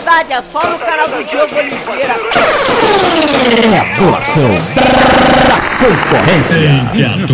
Novidade é só no canal do Diogo Oliveira. É a doação da concorrência.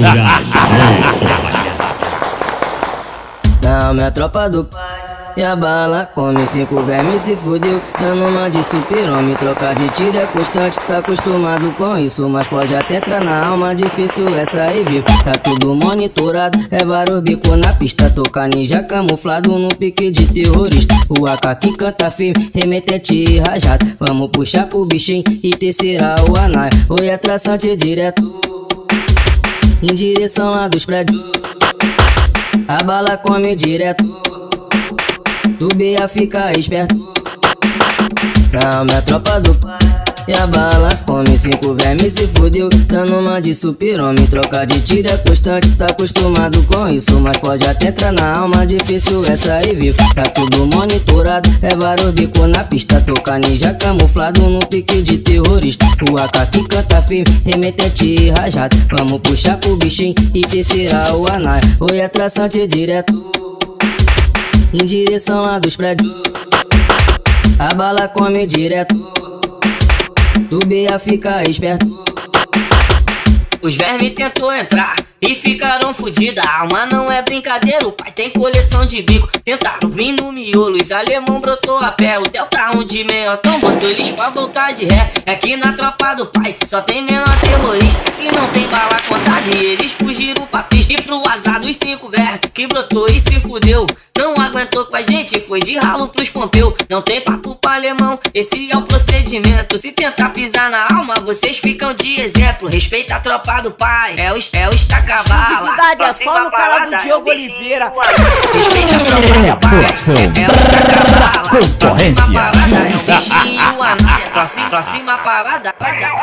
Não, minha tropa do pai. E a bala come 5 vermes se fudeu. Dando uma de super-homem, trocar de tiro é constante. Tá acostumado com isso, mas pode até entrar na alma. Difícil é sair vivo, tá tudo monitorado. É vários bico na pista, tocar ninja camuflado no pique de terrorista. O AK que canta firme, remetente e rajado. Vamos puxar pro bichinho e terceira o anai. Oi, é traçante direto em direção lá dos prédios. A bala come direto, do Bia fica esperto. Não, minha tropa do pai. E a bala come 5 vermes se fudeu. Dando uma de super-homem, troca de tiro é constante. Tá acostumado com isso, mas pode até entrar na alma. Difícil é sair vivo, tá tudo monitorado. É vários bico na pista, tocar ninja camuflado no pique de terrorista. O AK que canta firme, remetente e rajado. Vamos puxar pro bichinho e terceira o anai. Oi, é traçante direto em direção lá dos prédios. A bala come direto, do Bia fica esperto. Os vermes tentou entrar e ficaram fudida. A alma não é brincadeira, o pai tem coleção de bico. Tentaram vir no miolo, os alemão brotou a pé. O Delta 1 de meiotão botou eles pra voltar de ré. Aqui na tropa do pai só tem menor terrorista. Aqui não tem bala contada e eles fugiram pra pista. E pro azar dos 5 vermes que brotou e se fudeu. Não aguentou com a gente, foi de ralo pros Pompeu. Não tem papo pra alemão, esse é o procedimento. Se tentar pisar na alma, vocês ficam de exemplo. Respeita a tropa do pai, é o estaca-bala. Novidade é só no canal do Diogo Oliveira. Respeita a tropa do pai, é o estaca-bala. Concorrência. Próxima parada é o bichinho anaia. Próxima parada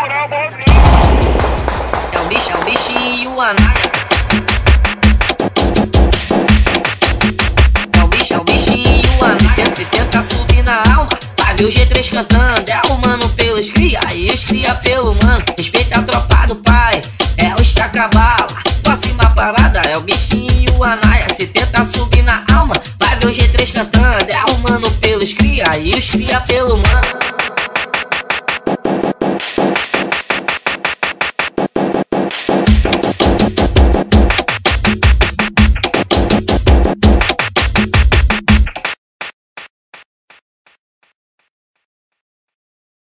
é o bichinho anaia. É o bichinho anaia. Tenta subir na alma, vai ver o G3 cantando. É o mano pelos cria e os cria pelo mano. Respeita a tropa do pai, é o estaca-bala. Próxima parada é o bichinho anaia. Se tenta subir na alma, vai ver o G3 cantando. É o mano pelos cria e os cria pelo mano.